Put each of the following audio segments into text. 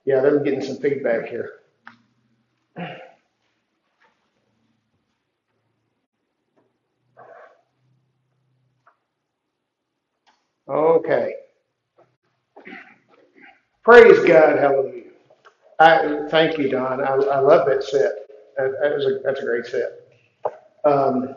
Yeah, they're getting some feedback here. Okay. Praise God. Hallelujah. Thank you, Don. I love that set. That's a great set. Um,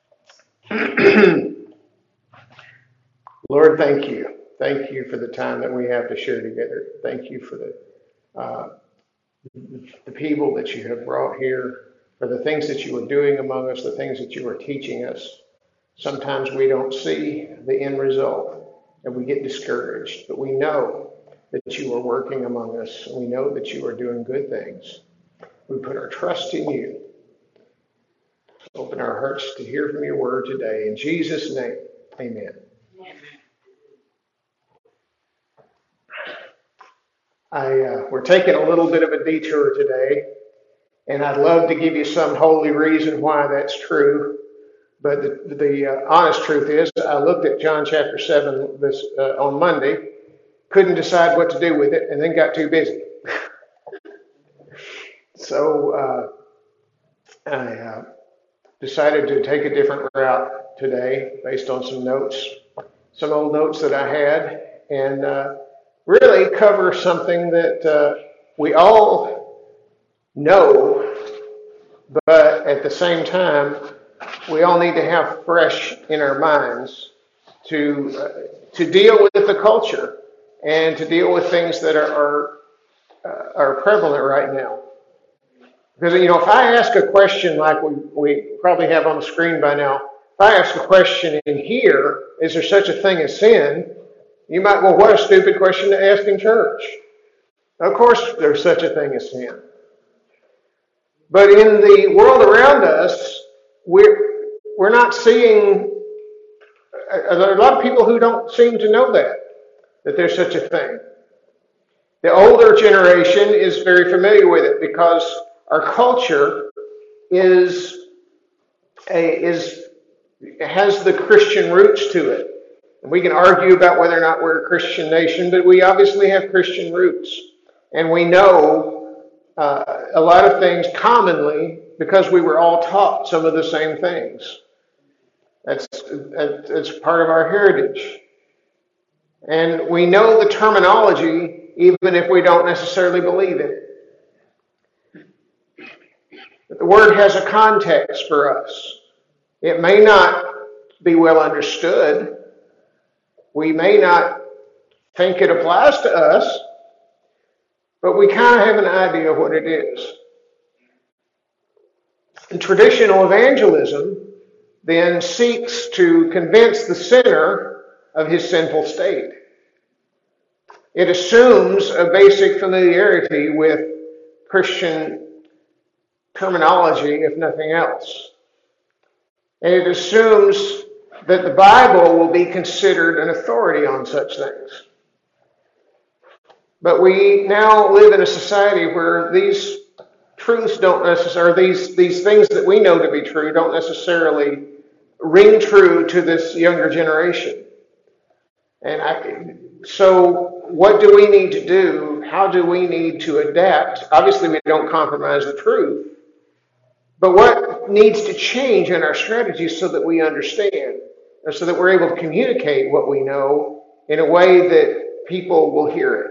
Lord, thank you. Thank you for the time that we have to share together. Thank you for uh, the people that you have brought here, for the things that you are doing among us, the things that you are teaching us. Sometimes we don't see the end result and we get discouraged, but we know that you are working among us. We know that you are doing good things. We put our trust in you. Open our hearts to hear from your word today. In Jesus' name, amen. We're taking a little bit of a detour today, and I'd love to give you some holy reason why that's true. But the honest truth is, I looked at John chapter 7 on Monday, couldn't decide what to do with it, and then got too busy. So I decided to take a different route today based on some notes, some old notes that I had, and really cover something that we all know, but at the same time, we all need to have fresh in our minds to deal with the culture and to deal with things that are prevalent right now. Because, if I ask a question like we probably have on the screen by now, if I ask a question in here, is there such a thing as sin? You might, well, what a stupid question to ask in church. Of course, there's such a thing as sin. But in the world around us, we're not seeing. There are a lot of people who don't seem to know that there's such a thing. The older generation is very familiar with it because our culture has the Christian roots to it. And we can argue about whether or not we're a Christian nation, but we obviously have Christian roots. And we know a lot of things commonly because we were all taught some of the same things. That's part of our heritage. And we know the terminology even if we don't necessarily believe it. But the word has a context for us. It may not be well understood. We may not think it applies to us, but we kind of have an idea of what it is. And traditional evangelism then seeks to convince the sinner of his sinful state. It assumes a basic familiarity with Christian terminology, if nothing else. And it assumes that the Bible will be considered an authority on such things. But we now live in a society where these truths don't necessarily, these things that we know to be true don't necessarily ring true to this younger generation. And so what do we need to do? How do we need to adapt? Obviously, we don't compromise the truth. But what needs to change in our strategy so that we understand, or so that we're able to communicate what we know in a way that people will hear it?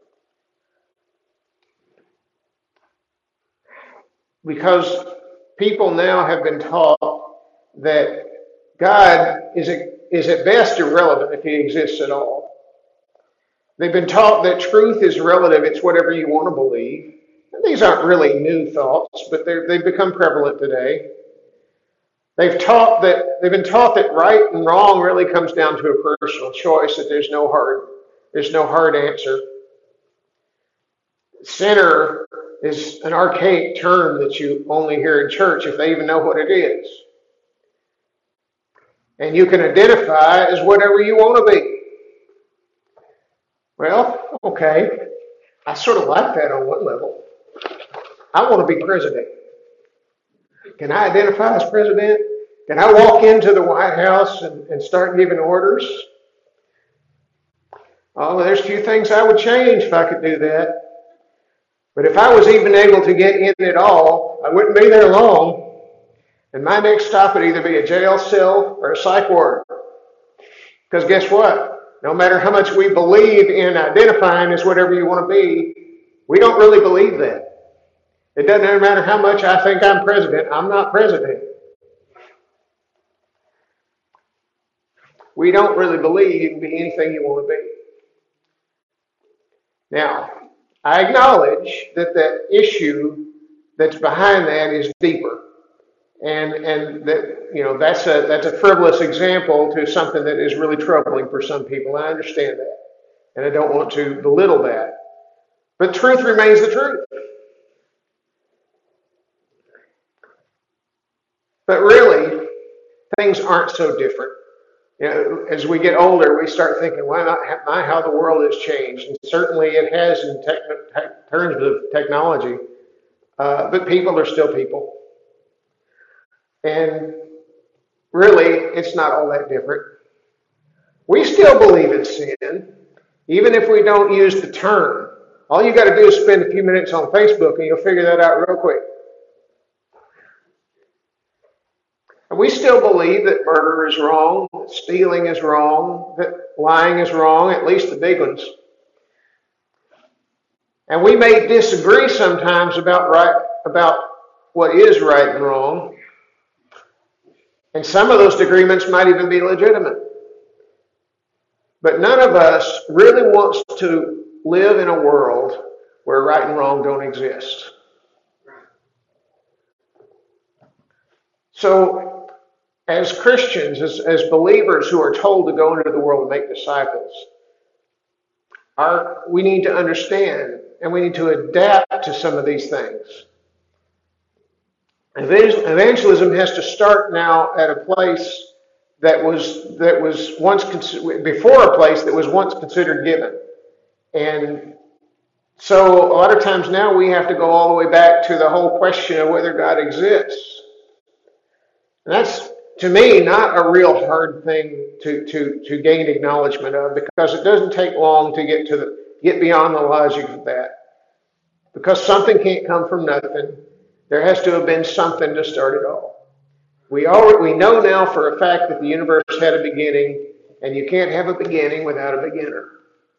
Because people now have been taught that God is at best irrelevant if he exists at all. They've been taught that truth is relative, it's whatever you want to believe. And these aren't really new thoughts, but they've become prevalent today. They've been taught that right and wrong really comes down to a personal choice, that there's no hard answer. Sinner is an archaic term that you only hear in church if they even know what it is. And you can identify as whatever you want to be. Well, okay, I sort of like that on one level. I want to be president. Can I identify as president? Can I walk into the White House and start giving orders? Oh, there's a few things I would change if I could do that. But if I was even able to get in at all, I wouldn't be there long. And my next stop would either be a jail cell or a psych ward. Because guess what? No matter how much we believe in identifying as whatever you want to be, we don't really believe that. It doesn't matter how much I think I'm president. I'm not president. We don't really believe you can be anything you want to be. Now, I acknowledge that the issue that's behind that is deeper. And that, that's a frivolous example to something that is really troubling for some people. I understand that. And I don't want to belittle that. But truth remains the truth. But really, things aren't so different. As we get older, we start thinking, why not how the world has changed? And certainly it has in terms of technology. But people are still people. And really, it's not all that different. We still believe in sin, even if we don't use the term. All you got to do is spend a few minutes on Facebook and you'll figure that out real quick. And we still believe that murder is wrong, that stealing is wrong, that lying is wrong, at least the big ones. And we may disagree sometimes about what is right and wrong. And some of those disagreements might even be legitimate. But none of us really wants to live in a world where right and wrong don't exist. So, as Christians, as believers who are told to go into the world and make disciples, we need to understand and we need to adapt to some of these things. Evangelism has to start now at a place that was once before a place that was once considered given. And so a lot of times now we have to go all the way back to the whole question of whether God exists. And that's, to me, not a real hard thing to gain acknowledgement of, because it doesn't take long to get beyond the logic of that. Because something can't come from nothing. There has to have been something to start it all. We know now for a fact that the universe had a beginning, and you can't have a beginning without a beginner.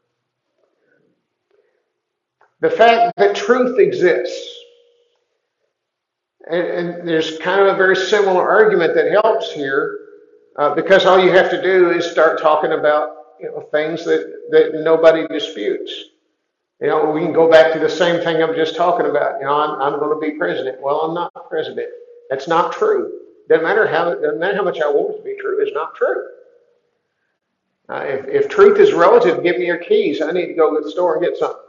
The fact that truth exists, and there's kind of a very similar argument that helps here, because all you have to do is start talking about things that nobody disputes. We can go back to the same thing I'm just talking about. I'm going to be president. Well, I'm not president. That's not true. Doesn't matter how much I want it to be true. It's not true. If truth is relative, give me your keys. I need to go to the store and get something.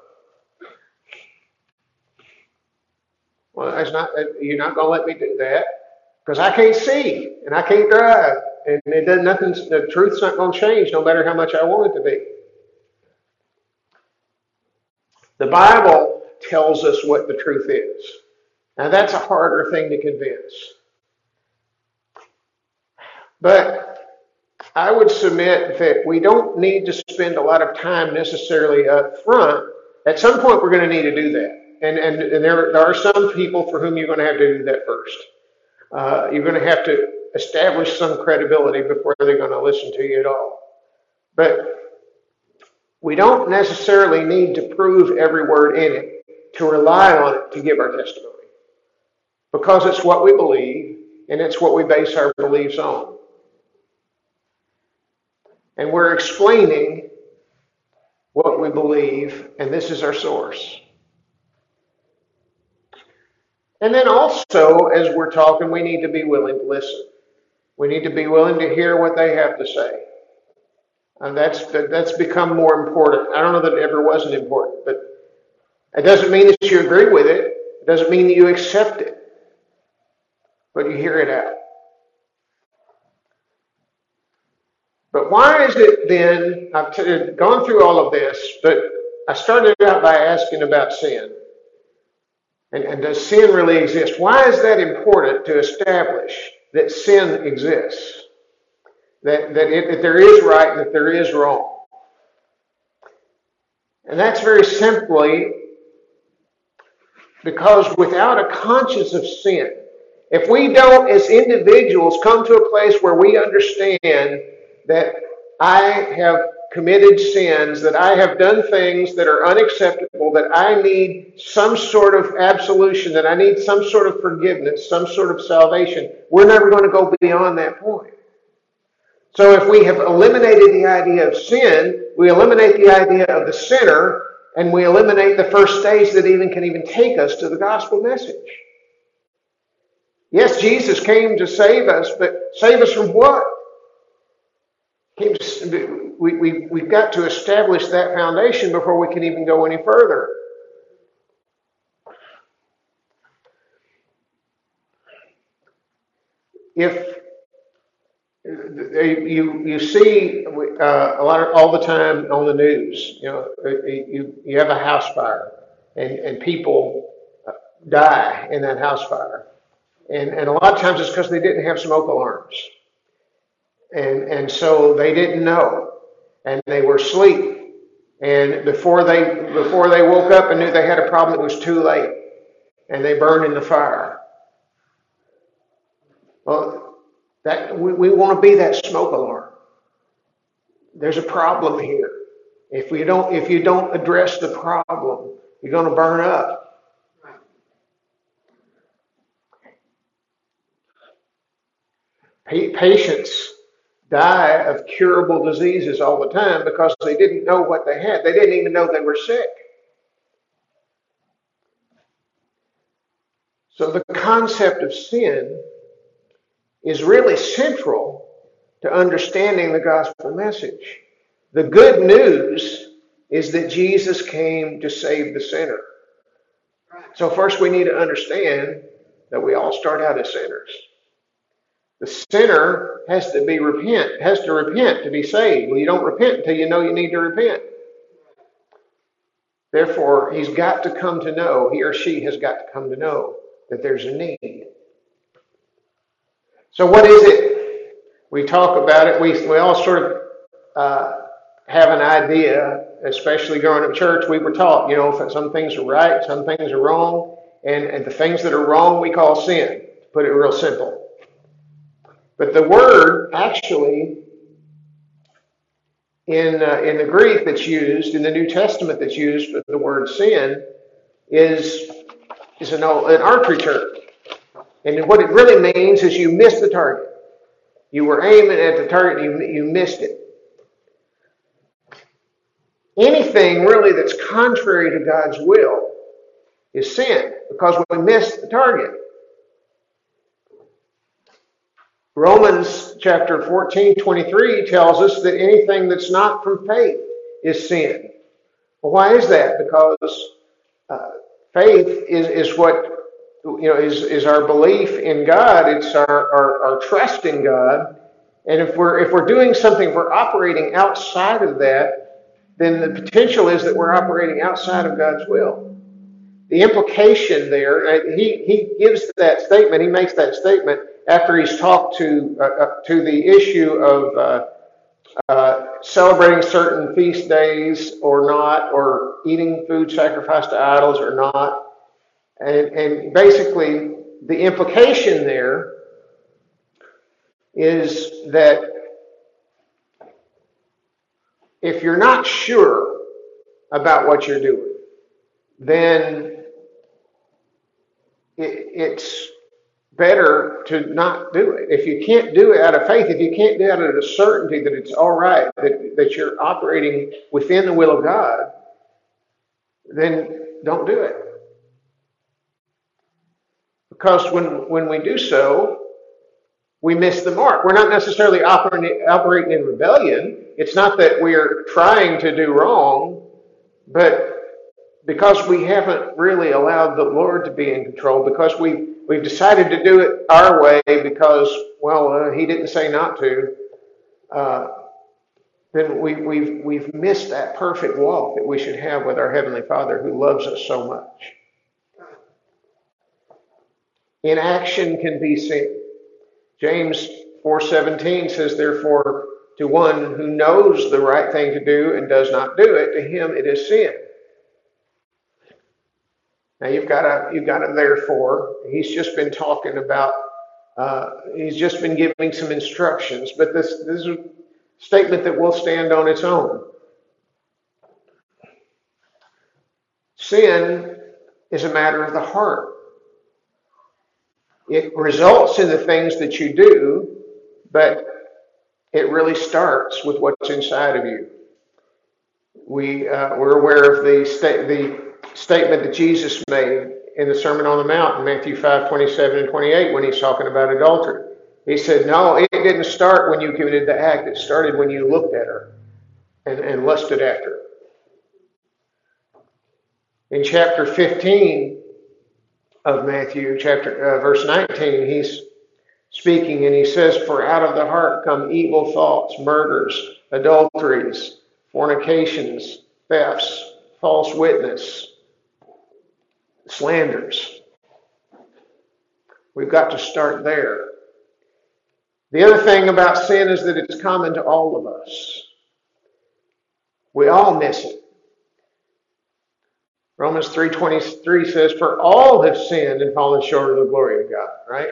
Well, you're not going to let me do that because I can't see and I can't drive, and it does nothing. The truth's not going to change no matter how much I want it to be. The Bible tells us what the truth is. Now, that's a harder thing to convince. But I would submit that we don't need to spend a lot of time necessarily up front. At some point, we're going to need to do that. And there are some people for whom you're going to have to do that first. You're going to have to establish some credibility before they're going to listen to you at all. But we don't necessarily need to prove every word in it to rely on it to give our testimony. Because it's what we believe, and it's what we base our beliefs on. And we're explaining what we believe, and this is our source. And then also, as we're talking, we need to be willing to listen. We need to be willing to hear what they have to say. And that's become more important. I don't know that it ever wasn't important, but it doesn't mean that you agree with it. It doesn't mean that you accept it. But you hear it out. But why is it then, I've gone through all of this, but I started out by asking about sin. And does sin really exist? Why is that important to establish that sin exists? That there is right and that there is wrong. And that's very simply Because without a conscience of sin, if we don't, as individuals, come to a place where we understand that I have committed sins, that I have done things that are unacceptable, that I need some sort of absolution, that I need some sort of forgiveness, some sort of salvation, we're never going to go beyond that point. So if we have eliminated the idea of sin, we eliminate the idea of the sinner, and we eliminate the first stage that can even take us to the gospel message. Yes, Jesus came to save us, but save us from what? We've got to establish that foundation before we can even go any further. If you see all the time on the news, you have a house fire and people die in that house fire, and a lot of times it's because they didn't have smoke alarms, and so they didn't know, and they were asleep, and before they woke up and knew they had a problem, it was too late, and they burned in the fire. Well, that we want to be that smoke alarm. There's a problem here. If you don't address the problem, you're going to burn up. Patients die of curable diseases all the time because they didn't know what they had. They didn't even know they were sick. So the concept of sin is really central to understanding the gospel message. The good news is that Jesus came to save the sinner. So first we need to understand that we all start out as sinners. The sinner has to repent to be saved. Well, you don't repent until you know you need to repent. Therefore, he or she has got to come to know that there's a need. So what is it? We talk about it. We all sort of have an idea, especially growing up in church. We were taught, some things are right, some things are wrong, and the things that are wrong we call sin, to put it real simple. But the word actually in the Greek that's used, in the New Testament that's used for the word sin, is an archery term. And what it really means is you missed the target. You were aiming at the target, you missed it. Anything really that's contrary to God's will is sin, because we missed the target. Romans chapter 14:23 tells us that anything that's not from faith is sin. Well, why is that? Because faith is what is our belief in God. It's our trust in God. And if we're doing something, if we're operating outside of that, then the potential is that we're operating outside of God's will. The implication there, he gives that statement. He makes that statement after he's talked to the issue of celebrating certain feast days or not, or eating food sacrificed to idols or not. And basically, the implication there is that if you're not sure about what you're doing, then it's better to not do it. If you can't do it out of faith, if you can't do it out of the certainty that it's all right, that you're operating within the will of God, then don't do it. Because when we do so, we miss the mark. We're not necessarily operating in rebellion. It's not that we're trying to do wrong, but because we haven't really allowed the Lord to be in control, because we've decided to do it our way because, He didn't say not to, then we've missed that perfect walk that we should have with our Heavenly Father who loves us so much. Inaction can be sin. James 4:17 says, therefore, to one who knows the right thing to do and does not do it, to him it is sin. Now you've got a therefore. He's just been talking about. He's just been giving some instructions, but this is a statement that will stand on its own. Sin is a matter of the heart. It results in the things that you do, but it really starts with what's inside of you. We're aware of the statement that Jesus made in the Sermon on the Mount in Matthew 5:27 and 28 when he's talking about adultery. He said, no, it didn't start when you committed the act. It started when you looked at her and lusted after her. In chapter 15 of Matthew, verse 19, he's speaking and he says, for out of the heart come evil thoughts, murders, adulteries, fornications, thefts, false witness, slanders. We've got to start there. The other thing about sin is that it's common to all of us. We all miss it. Romans 3:23 says, for all have sinned and fallen short of the glory of God, right?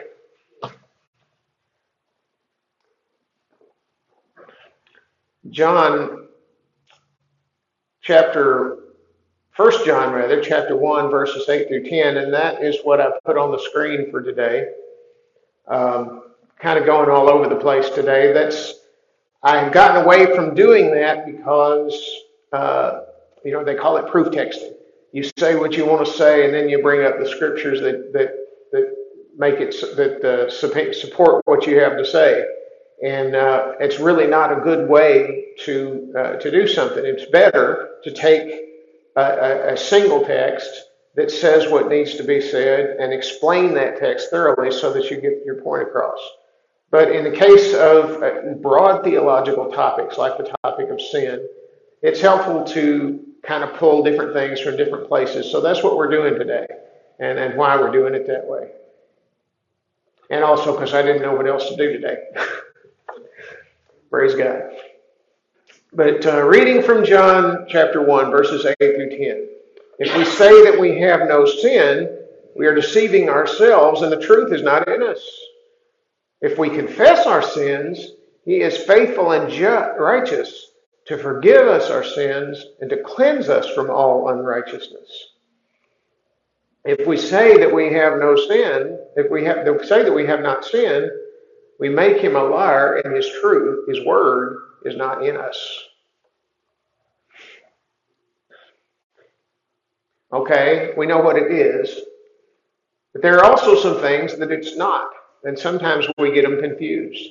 First John, chapter 1, verses 8 through 10, and that is what I've put on the screen for today. Kind of going all over the place today. I've gotten away from doing that because, they call it proof texting. You say what you want to say, and then you bring up the scriptures that make it, that support what you have to say. And it's really not a good way to do something. It's better to take a single text that says what needs to be said and explain that text thoroughly so that you get your point across. But in the case of broad theological topics like the topic of sin, it's helpful to kind of pull different things from different places. So that's what we're doing today and why we're doing it that way. And also because I didn't know what else to do today. Praise God. But reading from John chapter 1, verses 8 through 10. If we say that we have no sin, we are deceiving ourselves and the truth is not in us. If we confess our sins, he is faithful and righteous to forgive us our sins and to cleanse us from all unrighteousness. If we say that we have no sin, if we say that we have not sinned, we make him a liar and his word is not in us. Okay, we know what it is. But there are also some things that it's not. And sometimes we get them confused.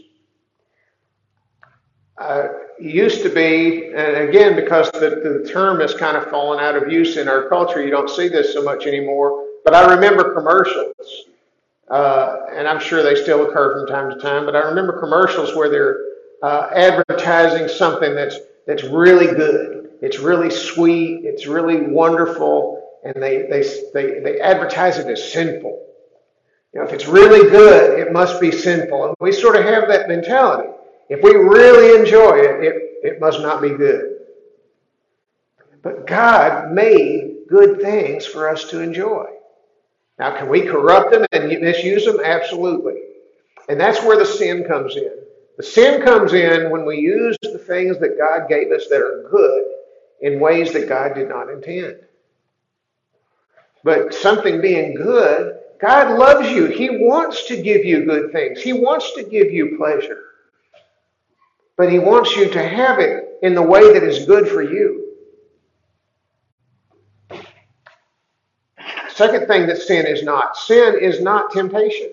It used to be, and again, because the term has kind of fallen out of use in our culture, you don't see this so much anymore. But I remember commercials. And I'm sure they still occur from time to time, but I remember commercials where they're advertising something that's really good. It's really sweet. It's really wonderful. And they advertise it as sinful. If it's really good, it must be sinful. And we sort of have that mentality. If we really enjoy it, it must not be good. But God made good things for us to enjoy. Now, can we corrupt them and misuse them? Absolutely. And that's where the sin comes in. The sin comes in when we use the things that God gave us that are good in ways that God did not intend. But something being good, God loves you. He wants to give you good things. He wants to give you pleasure. But he wants you to have it in the way that is good for you. Second thing that sin is not temptation.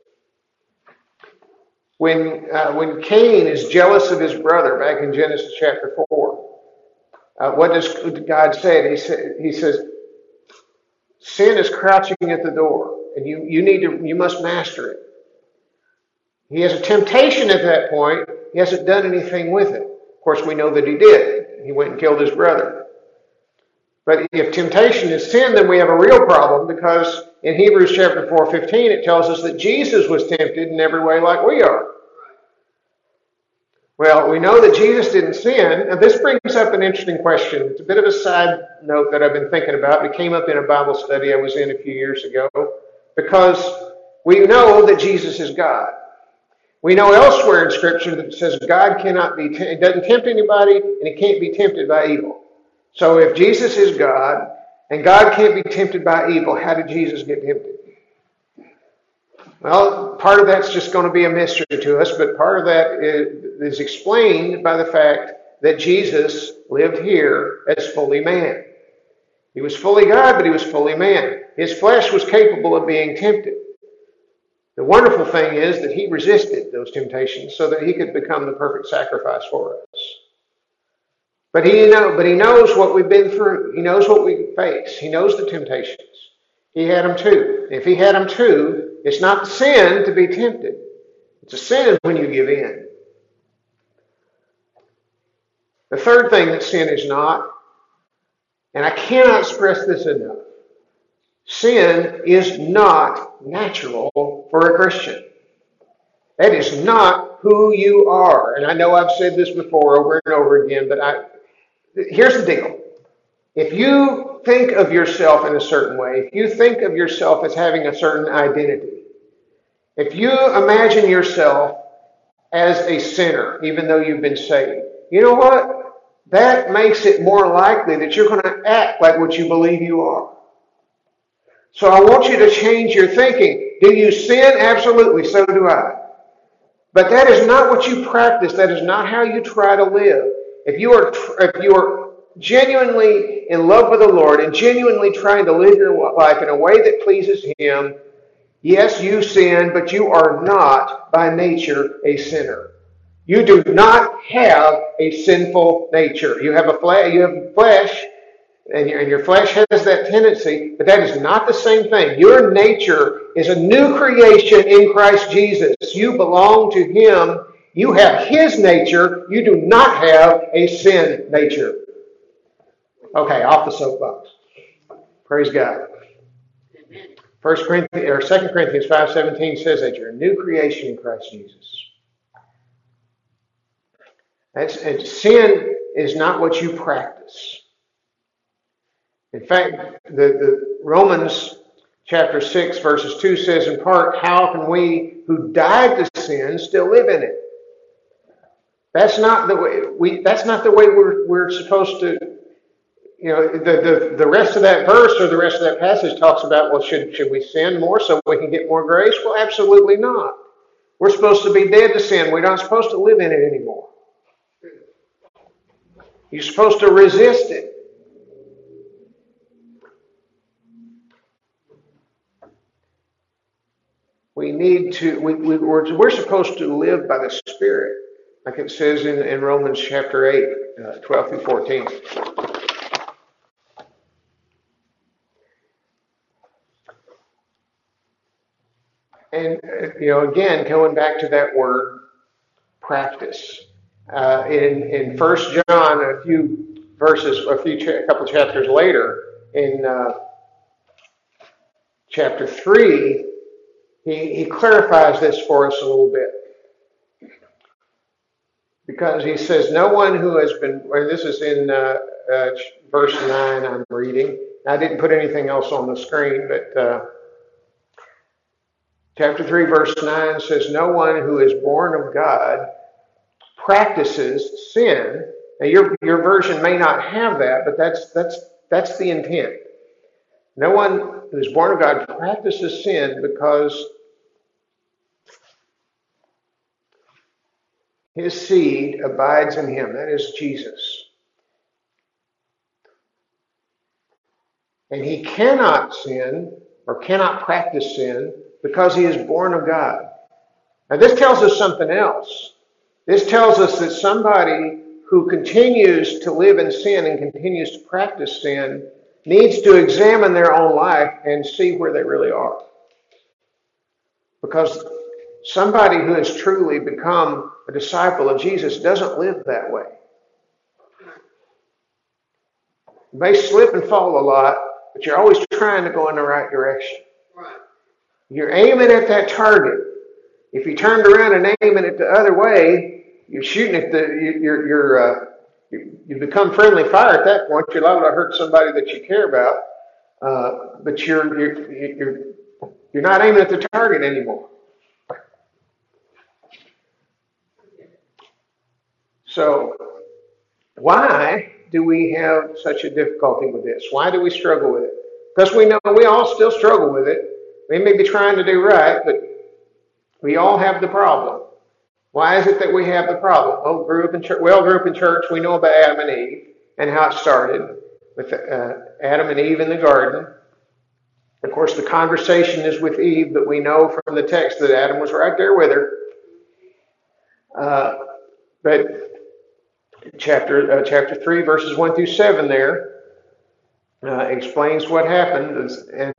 When Cain is jealous of his brother, back in Genesis chapter 4, what does God say? He says, sin is crouching at the door, and you must master it. He has a temptation at that point. He hasn't done anything with it. Of course, we know that he did. He went and killed his brother. But if temptation is sin, then we have a real problem, because in Hebrews chapter 4:15, it tells us that Jesus was tempted in every way like we are. Well, we know that Jesus didn't sin. Now, this brings up an interesting question. It's a bit of a side note that I've been thinking about. It came up in a Bible study I was in a few years ago, because we know that Jesus is God. We know elsewhere in Scripture that it says God cannot be, it doesn't tempt anybody, and he can't be tempted by evil. So if Jesus is God, and God can't be tempted by evil, how did Jesus get tempted? Well, part of that's just going to be a mystery to us, but part of that is explained by the fact that Jesus lived here as fully man. He was fully God, but he was fully man. His flesh was capable of being tempted. The wonderful thing is that he resisted those temptations so that he could become the perfect sacrifice for us. But he knows what we've been through. He knows what we face. He knows the temptations. He had them too. If he had them too, it's not sin to be tempted. It's a sin when you give in. The third thing that sin is not, and I cannot stress this enough, sin is not natural for a Christian. That is not who you are. And I know I've said this before over and over again, but here's the deal. If you think of yourself in a certain way, if you think of yourself as having a certain identity, if you imagine yourself as a sinner, even though you've been saved, you know what? That makes it more likely that you're going to act like what you believe you are. So I want you to change your thinking. Do you sin? Absolutely, so do I. But that is not what you practice. That is not how you try to live. If you are genuinely in love with the Lord and genuinely trying to live your life in a way that pleases Him, yes, you sin, but you are not by nature a sinner. You do not have a sinful nature. You have flesh, and your flesh has that tendency, but that is not the same thing. Your nature is a new creation in Christ Jesus. You belong to Him. You have His nature. You do not have a sin nature. Okay, off the soapbox. Praise God. 2 Corinthians 5:17 says that you're a new creation in Christ Jesus. And sin is not what you practice. In fact, the Romans chapter 6 verses 2 says in part, how can we who died to sin still live in it? That's not the way we're supposed to. You know, the rest of that verse or the rest of that passage talks about, well, should we sin more so we can get more grace? Well, absolutely not. We're supposed to be dead to sin. We're not supposed to live in it anymore. You're supposed to resist it. We're supposed to live by the Spirit, like it says in Romans chapter 8, 12 through 14. And, again, going back to that word, practice. In 1 John, a couple chapters later, in chapter 3, he clarifies this for us a little bit. Because he says, no one who has been, and this is in verse 9 I'm reading. I didn't put anything else on the screen, but chapter 3, verse 9 says, no one who is born of God practices sin. Now, your version may not have that, but that's the intent. No one who is born of God practices sin because his seed abides in him. That is Jesus. And he cannot sin or cannot practice sin because he is born of God. Now, this tells us something else. This tells us that somebody who continues to live in sin and continues to practice sin needs to examine their own life and see where they really are. Because somebody who has truly become a disciple of Jesus doesn't live that way. You may slip and fall a lot, but you're always trying to go in the right direction. Right. You're aiming at that target. If you turned around and aiming it the other way, you're shooting at you become friendly fire at that point. You're liable to hurt somebody that you care about, but you're not aiming at the target anymore. So, why do we have such a difficulty with this? Why do we struggle with it? Because we know we all still struggle with it. We may be trying to do right, but we all have the problem. Why is it that we have the problem? Well, we all grew up in church. We know about Adam and Eve and how it started with Adam and Eve in the garden. Of course, the conversation is with Eve, but we know from the text that Adam was right there with her. But chapter 3, verses 1 through 7 there explains what happened, and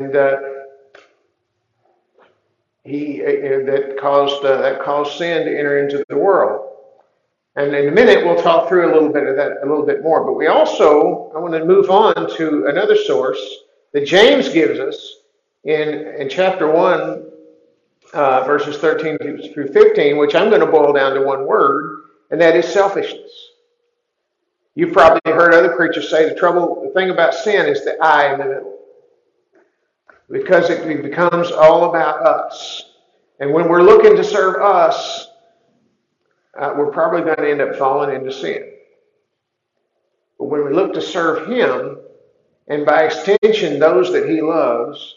that caused sin to enter into the world. And in a minute, we'll talk through a little bit of that a little bit more. But I want to move on to another source that James gives us in chapter 1, verses 13 through 15, which I'm going to boil down to one word, and that is selfishness. You've probably heard other preachers say the thing about sin is the I in the middle. Because it becomes all about us. And when we're looking to serve us, we're probably going to end up falling into sin. But when we look to serve Him, and by extension those that He loves,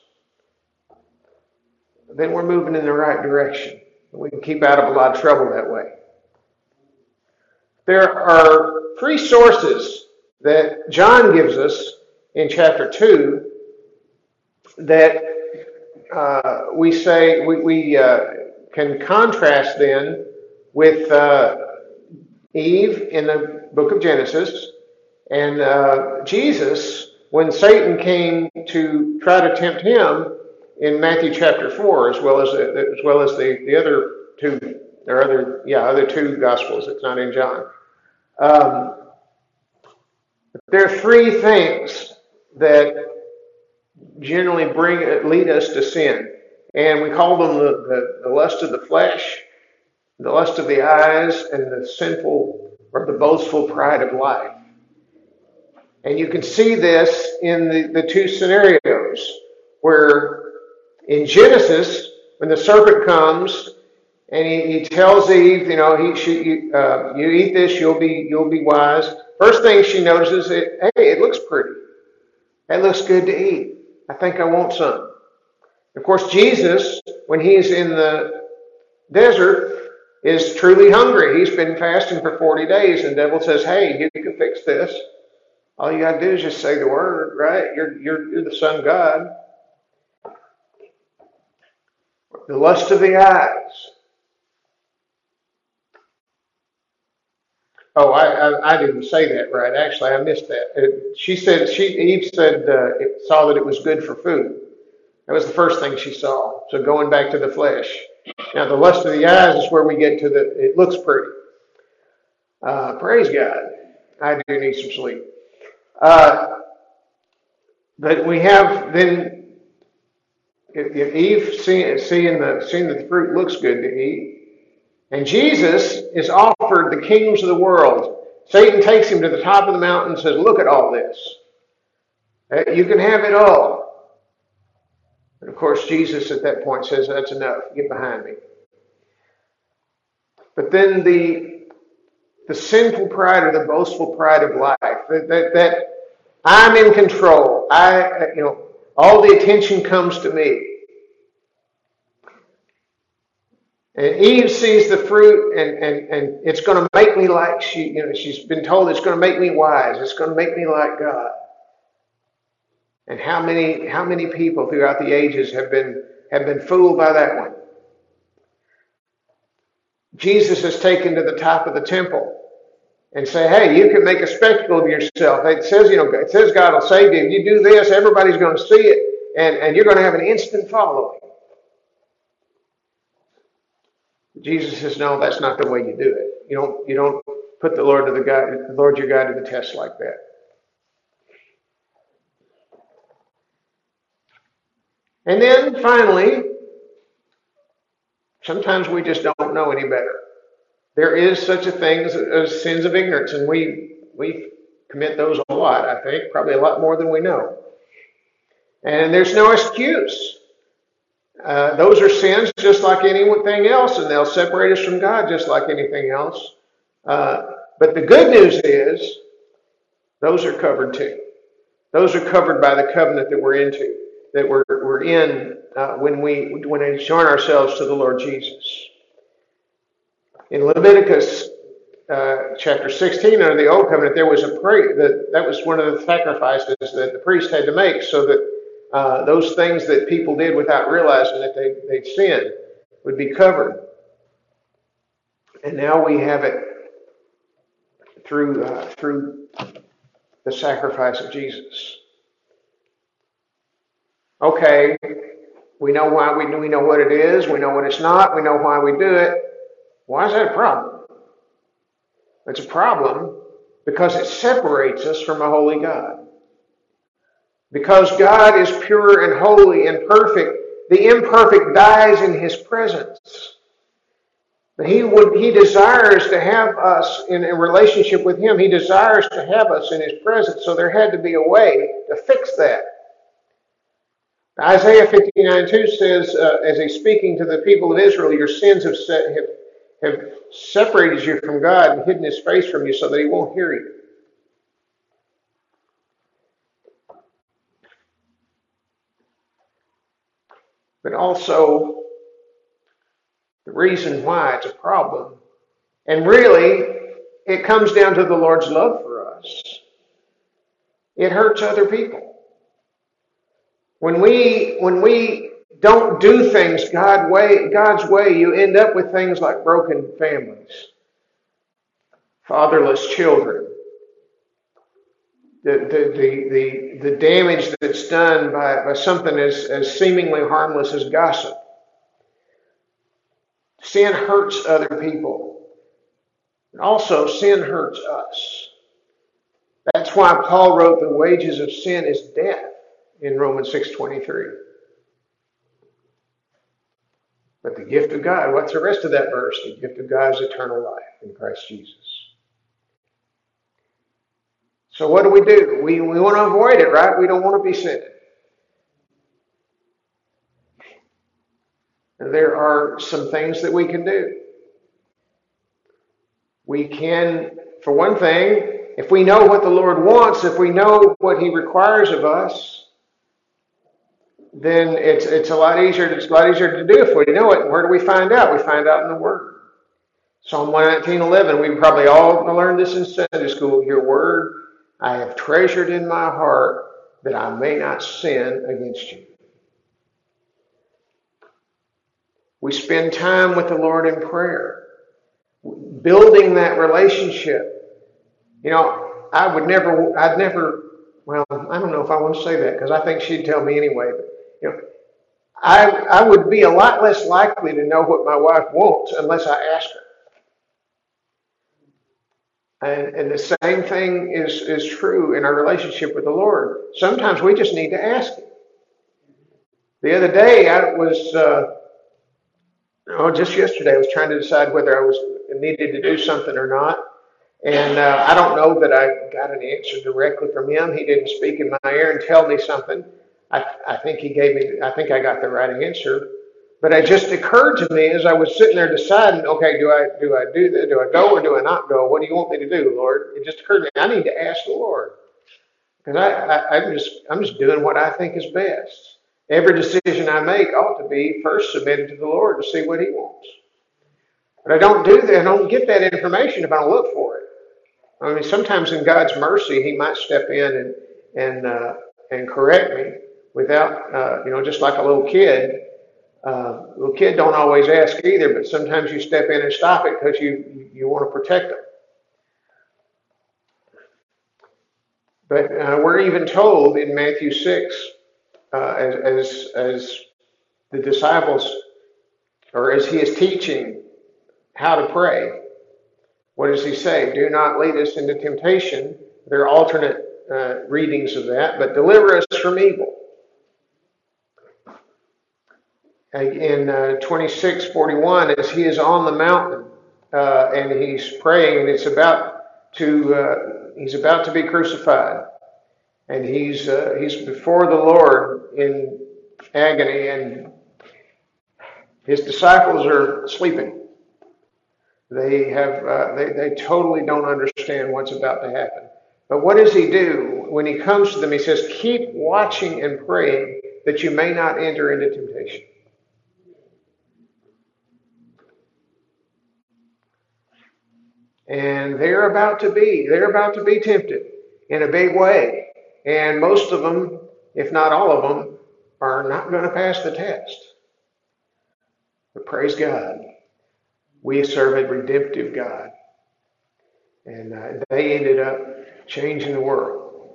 then we're moving in the right direction. We can keep out of a lot of trouble that way. There are three sources that John gives us in chapter 2 that we can contrast then with Eve in the book of Genesis and Jesus when Satan came to try to tempt him in Matthew chapter 4, as well as the other two Gospels. It's not in John. There are three things that generally lead us to sin, and we call them the lust of the flesh, the lust of the eyes, and the sinful or the boastful pride of life. And you can see this in the two scenarios where in Genesis, when the serpent comes and he tells Eve, you eat this, you'll be wise. First thing she notices is, hey, it looks pretty. It looks good to eat. I think I want some. Of course, Jesus, when he's in the desert, is truly hungry. He's been fasting for 40 days, and the devil says, hey, you can fix this. All you got to do is just say the word, right? You're the Son of God. The lust of the eyes. Oh, I didn't say that right. Actually, I missed that. Eve saw that it was good for food. That was the first thing she saw. So going back to the flesh. Now, the lust of the eyes is where we get to it looks pretty. Praise God. I do need some sleep. But we have then, if Eve seeing that the fruit looks good to eat, and Jesus is offered the kingdoms of the world. Satan takes him to the top of the mountain and says, look at all this. You can have it all. And of course, Jesus at that point says, that's enough. Get behind me. But then the sinful pride or the boastful pride of life, that I'm in control. All the attention comes to me. And Eve sees the fruit, and it's going to make me like she's been told it's going to make me wise. It's going to make me like God. And how many people throughout the ages have been fooled by that one? Jesus is taken to the top of the temple and say, hey, you can make a spectacle of yourself. It says God will save you. If you do this, everybody's going to see it, and you're going to have an instant following. Jesus says, no, that's not the way you do it. You don't put the Lord your God to the test like that. And then finally, sometimes we just don't know any better. There is such a thing as sins of ignorance, and we commit those a lot, I think, probably a lot more than we know. And there's no excuse. Those are sins just like anything else, and they'll separate us from God just like anything else. But the good news is, those are covered too. Those are covered by the covenant that we're into, that we're in when we join ourselves to the Lord Jesus. In Leviticus chapter 16, under the Old Covenant, there was a prayer that was one of the sacrifices that the priest had to make, so that those things that people did without realizing that they'd sinned would be covered. And now we have it through the sacrifice of Jesus. Okay, we know why we know what it is, we know what it's not, we know why we do it. Why is that a problem? It's a problem because it separates us from a holy God. Because God is pure and holy and perfect, the imperfect dies in His presence. But He desires to have us in a relationship with Him. He desires to have us in His presence. So there had to be a way to fix that. Isaiah 59:2 says, as He's speaking to the people of Israel, your sins have separated you from God and hidden His face from you so that He won't hear you. But also, the reason why it's a problem, and really, it comes down to the Lord's love for us. It hurts other people. When we don't do things God's way, you end up with things like broken families, fatherless children, the damage that's done by something as seemingly harmless as gossip. Sin hurts other people. And also, sin hurts us. That's why Paul wrote the wages of sin is death in Romans 6:23. But the gift of God, what's the rest of that verse? The gift of God is eternal life in Christ Jesus. So what do? We want to avoid it, right? We don't want to be sinning. And there are some things that we can do. We can, for one thing, if we know what the Lord wants, if we know what He requires of us, then it's a lot easier. It's a lot easier to do if we know it. And where do we find out? We find out in the Word. Psalm 119:11. We probably all learned this in Sunday school. Your Word I have treasured in my heart that I may not sin against you. We spend time with the Lord in prayer, building that relationship. You know, I'd never, well, I don't know if I want to say that because I think she'd tell me anyway. But, you know, I would be a lot less likely to know what my wife wants unless I ask her. And the same thing is true in our relationship with the Lord. Sometimes we just need to ask Him. The other day, I was, just yesterday, I was trying to decide whether I was needed to do something or not. And I don't know that I got an answer directly from Him. He didn't speak in my ear and tell me something. I think I got the right answer. But it just occurred to me as I was sitting there deciding, okay, do I do that? Do I go or do I not go? What do you want me to do, Lord? It just occurred to me, I need to ask the Lord. Because I'm just doing what I think is best. Every decision I make ought to be first submitted to the Lord to see what He wants. But I don't do that. I don't get that information if I don't look for it. I mean, sometimes in God's mercy, He might step in and correct me without, just like a little kid. Little kid don't always ask either, but sometimes you step in and stop it because you want to protect them. But we're even told in Matthew 6, as the disciples, or as He is teaching how to pray, what does He say? Do not lead us into temptation. There are alternate readings of that, but deliver us from evil. In 26:41, as He is on the mountain and he's praying, and he's about to be crucified, and he's before the Lord in agony, and his disciples are sleeping. They totally don't understand what's about to happen. But what does he do? When he comes to them, he says, keep watching and praying that you may not enter into temptation. And they're about to be tempted in a big way. And most of them, if not all of them, are not going to pass the test. But praise God, we serve a redemptive God. And they ended up changing the world.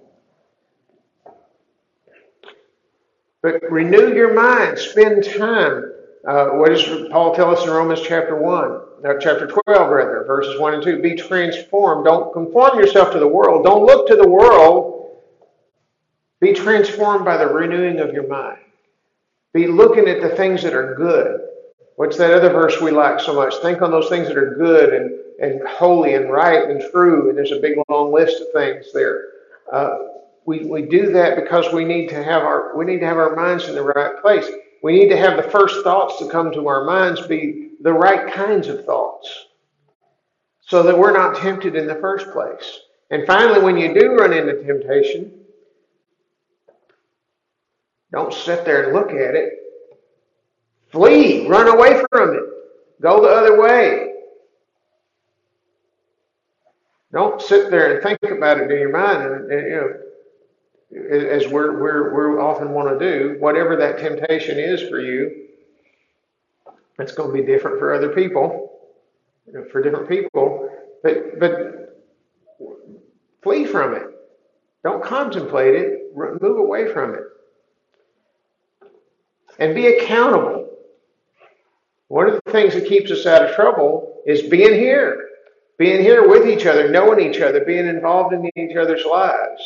But renew your mind. Spend time. What does Paul tell us in Romans chapter 12, verses 1 and 2? Be transformed. Don't conform yourself to the world. Don't look to the world. Be transformed by the renewing of your mind. Be looking at the things that are good. What's that other verse we like so much? Think on those things that are good and holy and right and true. And there's a big long list of things there. We do that because we need to have our minds in the right place. We need to have the first thoughts to come to our minds be the right kinds of thoughts, so that we're not tempted in the first place. And finally, when you do run into temptation, don't sit there and look at it. Flee, run away from it. Go the other way. Don't sit there and think about it in your mind, as we often want to do. Whatever that temptation is for you, it's going to be different for other people, for different people. But flee from it. Don't contemplate it. Move away from it. And be accountable. One of the things that keeps us out of trouble is being here with each other, knowing each other, being involved in each other's lives.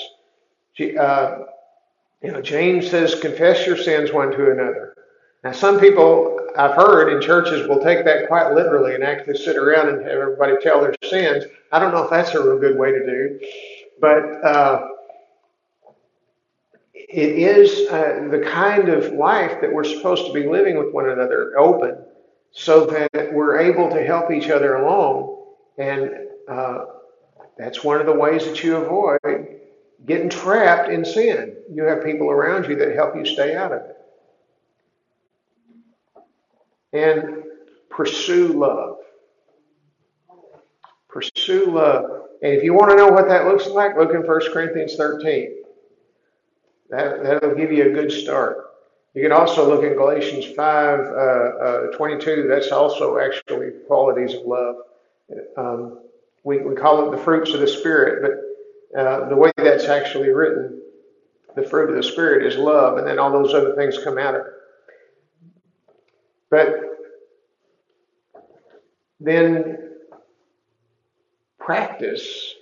James says, confess your sins one to another. Now, some people I've heard in churches will take that quite literally and actually sit around and have everybody tell their sins. I don't know if that's a real good way to do, but it is the kind of life that we're supposed to be living with one another, open, so that we're able to help each other along. And that's one of the ways that you avoid getting trapped in sin. You have people around you that help you stay out of it. And pursue love. Pursue love. And if you want to know what that looks like, look in 1 Corinthians 13. That'll give you a good start. You can also look in Galatians 5:22. That's also actually qualities of love. We call it the fruits of the Spirit, but the way that's actually written, the fruit of the Spirit is love, and then all those other things come out of it. But then practice.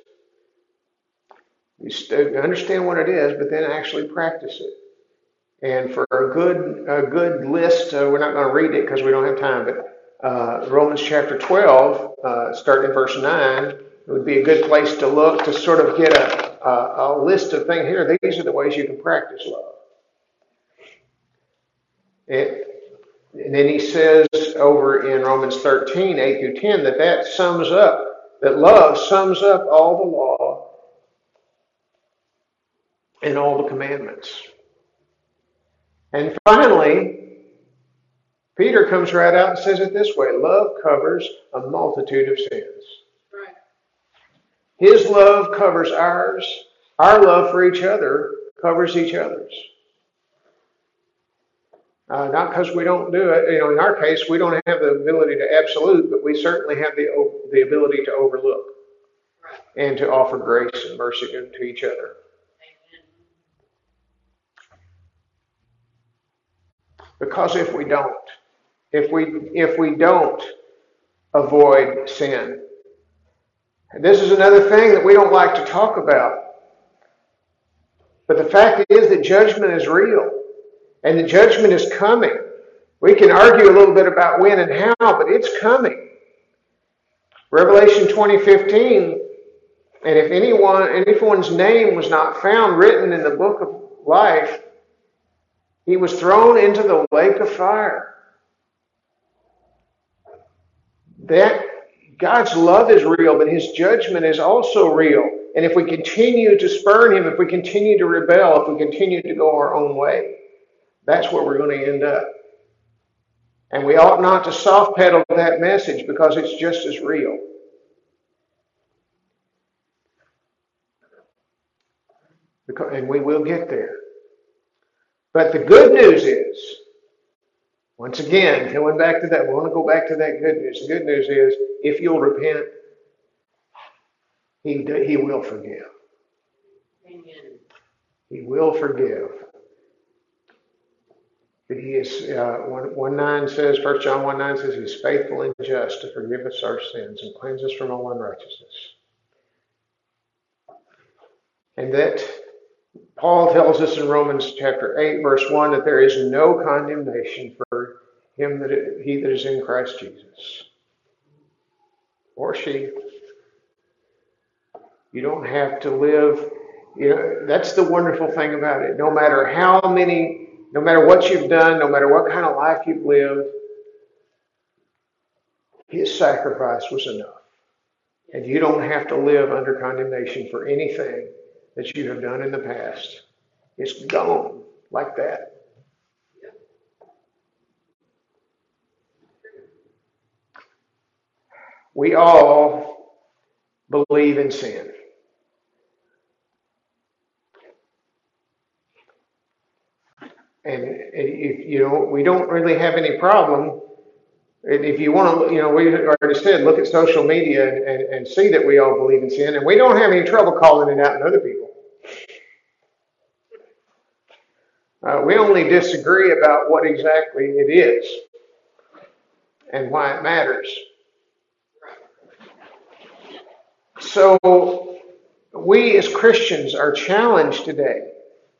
You understand what it is, but then actually practice it. And for a good list, we're not going to read it because we don't have time, but Romans chapter 12, starting in verse 9, it would be a good place to look to sort of get a list of things here. These are the ways you can practice love. And then he says over in Romans 13, 8 through 10, that love sums up all the law and all the commandments. And finally, Peter comes right out and says it this way: love covers a multitude of sins. Right. His love covers ours. Our love for each other covers each other's. Not because we don't do it. In our case, we don't have the ability to absolute, but we certainly have the ability to overlook and to offer grace and mercy to each other. Because if we don't avoid sin, and this is another thing that we don't like to talk about, but the fact is that judgment is real, and the judgment is coming. We can argue a little bit about when and how, but it's coming. Revelation 20:15, and if anyone's name was not found written in the book of life, he was thrown into the lake of fire. That God's love is real, but his judgment is also real. And if we continue to spurn him, if we continue to rebel, if we continue to go our own way, that's where we're going to end up. And we ought not to soft pedal that message because it's just as real. And we will get there. But the good news is, once again, going back to that, we want to go back to that good news. The good news is, if you'll repent, he will forgive. Amen. He will forgive. He is, 1:9 says, 1 John 1:9 says, he is faithful and just to forgive us our sins and cleanse us from all unrighteousness. And that Paul tells us in Romans chapter 8, verse 1, that there is no condemnation for him he that is in Christ Jesus. Or she. You don't have to live, that's the wonderful thing about it. No matter what you've done, no matter what kind of life you've lived, his sacrifice was enough. And you don't have to live under condemnation for anything that you have done in the past. It's gone like that. We all believe in sin. And we don't really have any problem. If you want to, we already said, look at social media and see that we all believe in sin, and we don't have any trouble calling it out in other people. We only disagree about what exactly it is and why it matters. So we as Christians are challenged today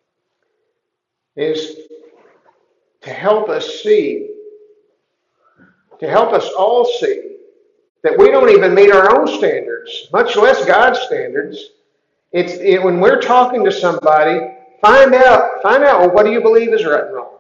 is to help us see, to help us all see that we don't even meet our own standards, much less God's standards. When we're talking to somebody, find out, well, what do you believe is right and wrong?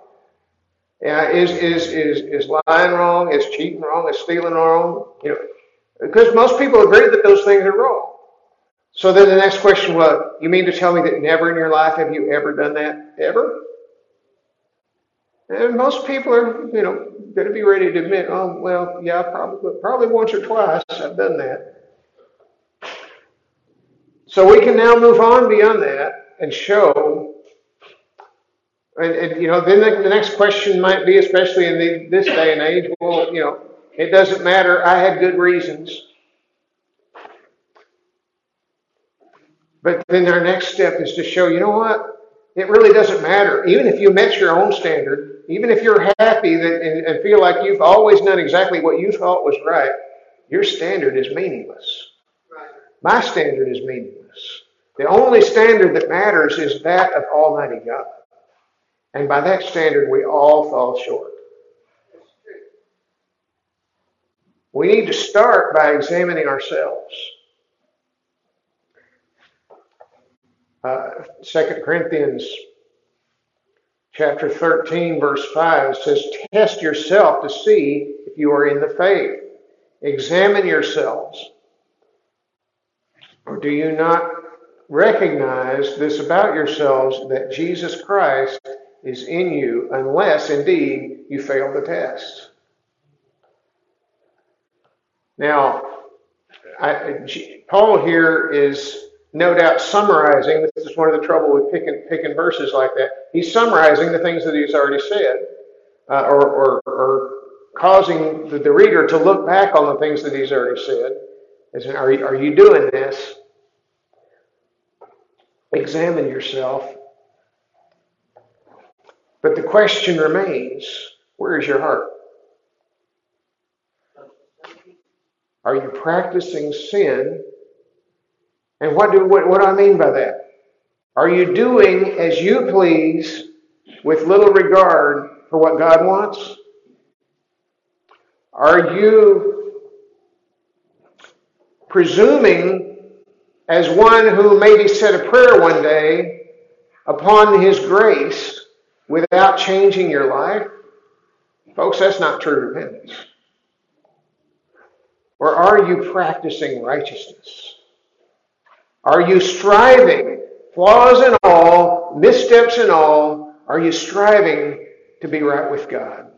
Is lying wrong? Is cheating wrong? Is stealing wrong? Because most people agree that those things are wrong. So then the next question, well, you mean to tell me that never in your life have you ever done that? Ever? And most people are, going to be ready to admit, oh, well, yeah, probably once or twice I've done that. So we can now move on beyond that and show, and then the next question might be, especially in this day and age, well, it doesn't matter, I had good reasons. But then our next step is to show, you know what? It really doesn't matter. Even if you met your own standard, even if you're happy and feel like you've always done exactly what you thought was right, your standard is meaningless. Right. My standard is meaningless. The only standard that matters is that of Almighty God. And by that standard, we all fall short. We need to start by examining ourselves. 2 Corinthians chapter 13, verse 5 says, test yourself to see if you are in the faith. Examine yourselves. Or do you not recognize this about yourselves, that Jesus Christ is in you, unless indeed you fail the test? Now, Paul here is no doubt summarizing. This is one of the trouble with picking verses like that. He's summarizing the things that he's already said, or causing the reader to look back on the things that he's already said. As in, are you doing this? Examine yourself. But the question remains, where is your heart? Are you practicing sin? And what do I mean by that? Are you doing as you please with little regard for what God wants? Are you presuming as one who maybe said a prayer one day upon His grace without changing your life, folks, that's not true repentance. Or are you practicing righteousness? Are you striving, flaws and all, missteps and all, are you striving to be right with God?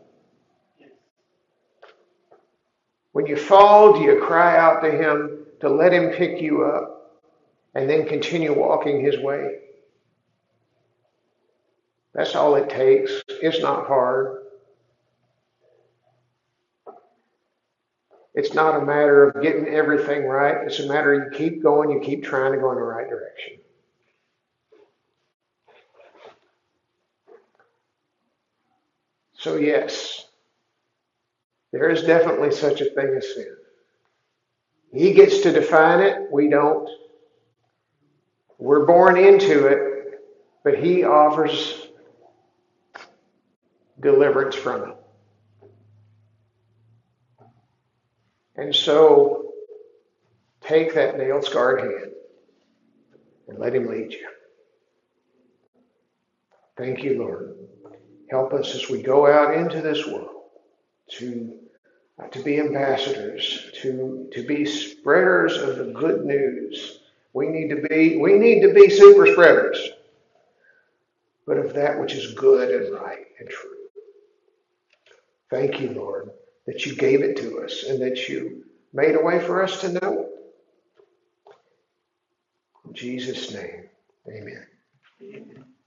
When you fall, do you cry out to Him to let Him pick you up and then continue walking His way? That's all it takes. It's not hard. It's not a matter of getting everything right. It's a matter of you keep going, you keep trying to go in the right direction. So yes, there is definitely such a thing as sin. He gets to define it. We don't. We're born into it, but He offers deliverance from it. And so, take that nail-scarred hand and let Him lead you. Thank you, Lord. Help us as we go out into this world to be ambassadors, to be spreaders of the good news. We need to be super spreaders, but of that which is good and right and true. Thank you, Lord, that you gave it to us and that you made a way for us to know it. In Jesus' name, amen.